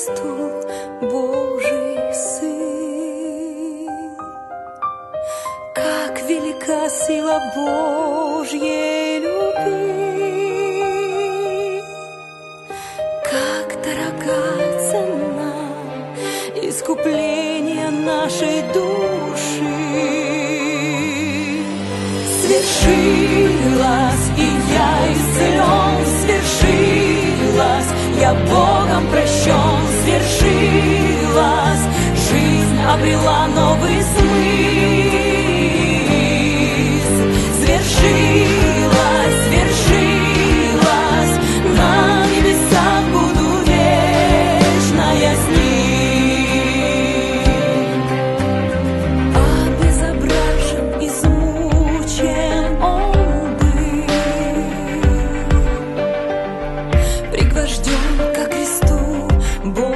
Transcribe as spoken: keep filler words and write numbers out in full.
Христу, Божий Сын. Как велика сила Божьей любви, как дорога цена искупления нашей души. Свершилось, и я исцелен, свершилось, я Богом прощен, свершилось, жизнь обрела новый смысл. Свершилось, свершилось, на небесах буду вечно я с ним. Обезображен, измучен он был, пригвожден ко кресту Бог.